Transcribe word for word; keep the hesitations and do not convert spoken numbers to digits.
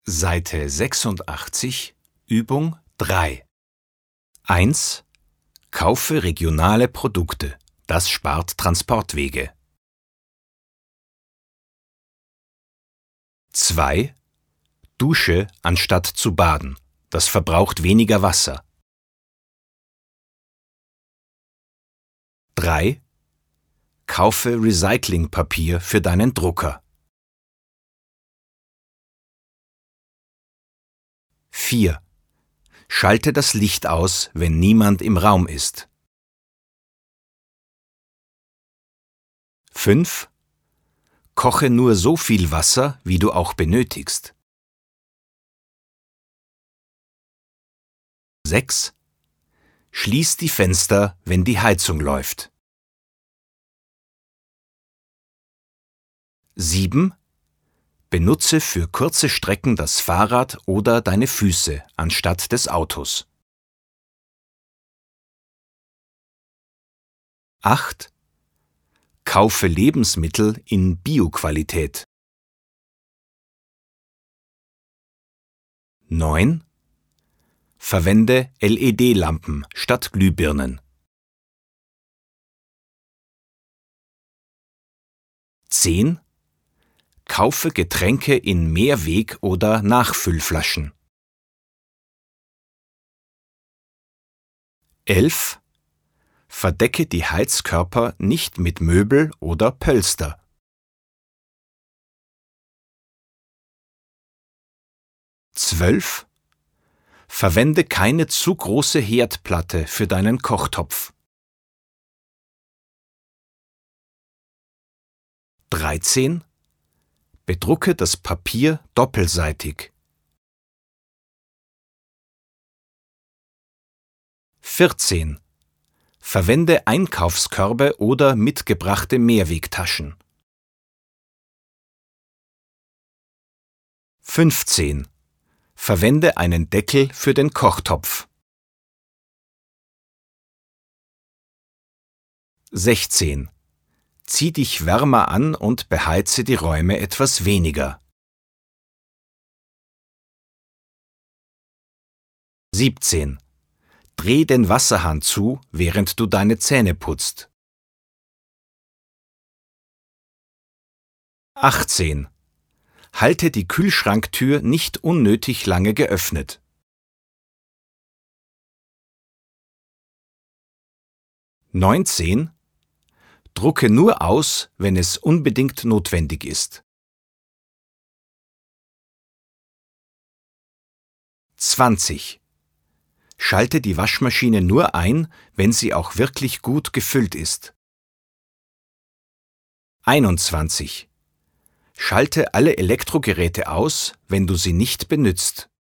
Seite sechsundachtzig, Übung drei. eins. Kaufe regionale Produkte. Das spart Transportwege. zwei. Dusche anstatt zu baden. Das verbraucht weniger Wasser. drei. Kaufe Recyclingpapier für deinen Drucker. vier. Schalte das Licht aus, wenn niemand im Raum ist. fünf. Koche nur so viel Wasser, wie du auch benötigst. sechs. Schließ die Fenster, wenn die Heizung läuft. sieben. Benutze für kurze Strecken das Fahrrad oder deine Füße anstatt des Autos. acht. Kaufe Lebensmittel in Bio-Qualität. neun. Verwende L E D-Lampen statt Glühbirnen. zehn. Kaufe Getränke in Mehrweg- oder Nachfüllflaschen. elf. Verdecke die Heizkörper nicht mit Möbel oder Pölster. zwölf. Verwende keine zu große Herdplatte für deinen Kochtopf. dreizehn. Bedrucke das Papier doppelseitig. vierzehn. Verwende Einkaufskörbe oder mitgebrachte Mehrwegtaschen. fünfzehn. Verwende einen Deckel für den Kochtopf. sechzehn. Zieh dich wärmer an und beheize die Räume etwas weniger. siebzehn. Dreh den Wasserhahn zu, während du deine Zähne putzt. achtzehn. Halte die Kühlschranktür nicht unnötig lange geöffnet. neunzehn. Drucke nur aus, wenn es unbedingt notwendig ist. zwanzig. Schalte die Waschmaschine nur ein, wenn sie auch wirklich gut gefüllt ist. einundzwanzig. Schalte alle Elektrogeräte aus, wenn du sie nicht benützt.